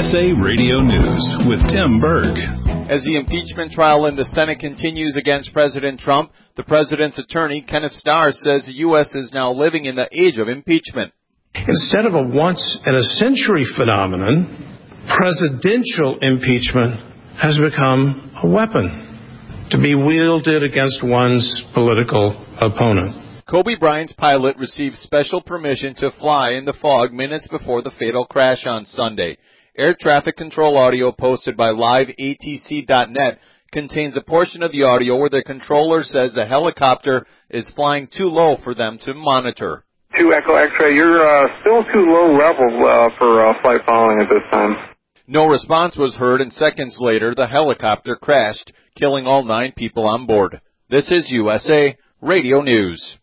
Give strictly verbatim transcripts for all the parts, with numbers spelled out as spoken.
S A Radio News with Tim Berg. As the impeachment trial in the Senate continues against President Trump, the president's attorney, Kenneth Starr, says the U S is now living in the age of impeachment. Instead of a once-in-a-century phenomenon, presidential impeachment has become a weapon to be wielded against one's political opponent. Kobe Bryant's pilot received special permission to fly in the fog minutes before the fatal crash on Sunday. Air traffic control audio posted by live A T C dot net contains a portion of the audio where the controller says the helicopter is flying too low for them to monitor. two Echo X-ray, you're uh, still too low level uh, for uh, flight following at this time. No response was heard, and seconds later the helicopter crashed, killing all nine people on board. This is U S A Radio News.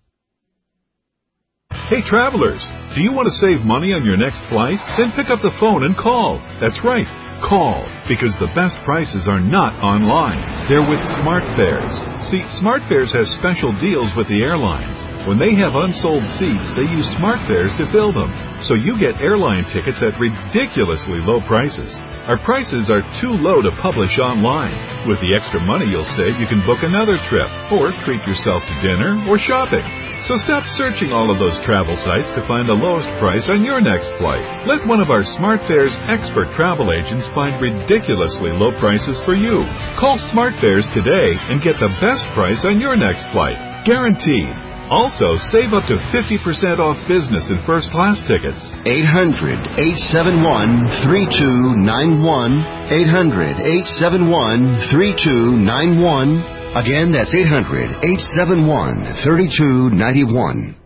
Hey travelers, do you want to save money on your next flight? Then pick up the phone and call. That's right, call, because the best prices are not online. They're with SmartFares. See, SmartFares has special deals with the airlines. When they have unsold seats, they use SmartFares to fill them. So you get airline tickets at ridiculously low prices. Our prices are too low to publish online. With the extra money you'll save, you can book another trip, or treat yourself to dinner or shopping. So stop searching all of those travel sites to find the lowest price on your next flight. Let one of our SmartFares expert travel agents find ridiculously low prices for you. Call SmartFares today and get the best price on your next flight. Guaranteed. Also, save up to fifty percent off business and first class tickets. eight hundred, eight seven one, three two nine one. eight hundred, eight seven one, three two nine one. Again, that's eight hundred, eight seven one, three two nine one.